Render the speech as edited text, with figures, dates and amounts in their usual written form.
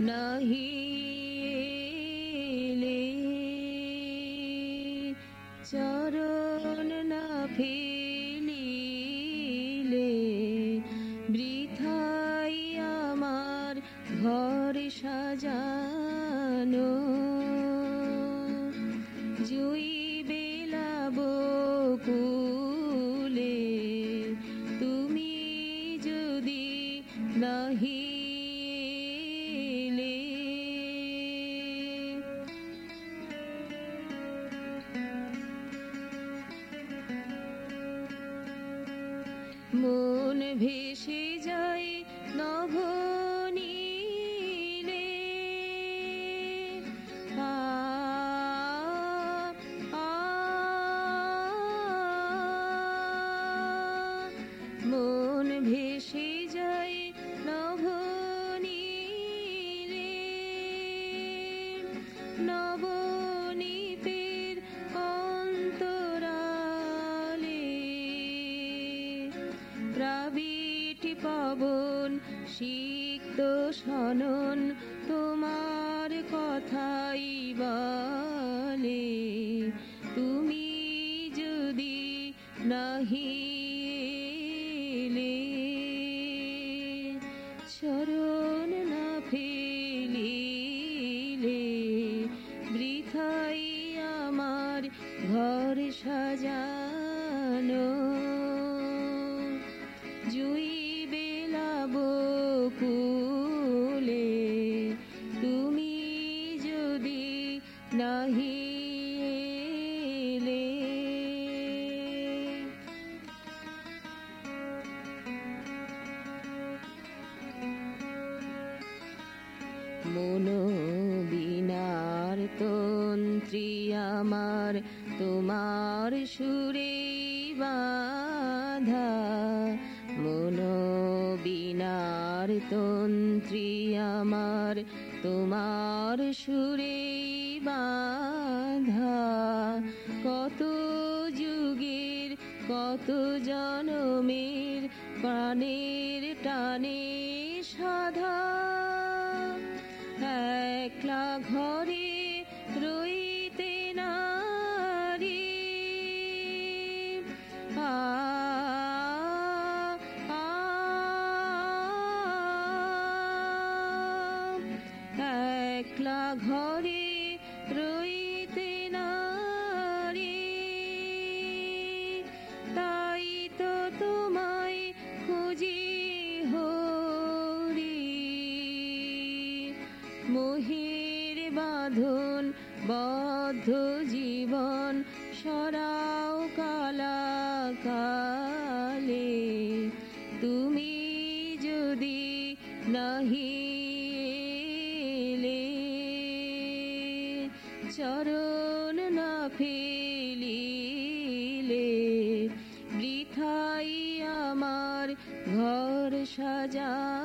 নাহিলে, চরণ না ফেলিলে বৃথাই আমার ঘর সাজানো। জুই বেলাব কুলে তুমি যদি নাহিলে, মন ভেসে যায় নভনীলে, মন ভেসে যায় নভনীলে, নবনীতের অন্তরালে প্রাবিটি পবন সিক্ত সনন তোমার কথাই বলে। তুমি যদি নাহিলে, চরণ না ফেলিলে বৃথাই আমার ঘর সাজানো। জুই বেলাব কুলে তুমি যদি নাহিলে, মনো বিনার তন্ত্রী আমার তোমার সুরে বাঁধা। মনো বিনার তন্ত্রী আমার তোমার সুরে বাঁধা। কত যুগের কত জনমের প্রাণের টানে সাধা। একলা ঘরে রইতে নারী, একলা ঘরে রইতে নারী। তাই তো তোমায় খুঁজি হরি, মোহের বাঁধন বদ্ধ জীবন সরাও কালাকালে। তুমি যদি নাহিলে, চরণ না ফেলিলে বৃথাই আমার ঘর সাজা।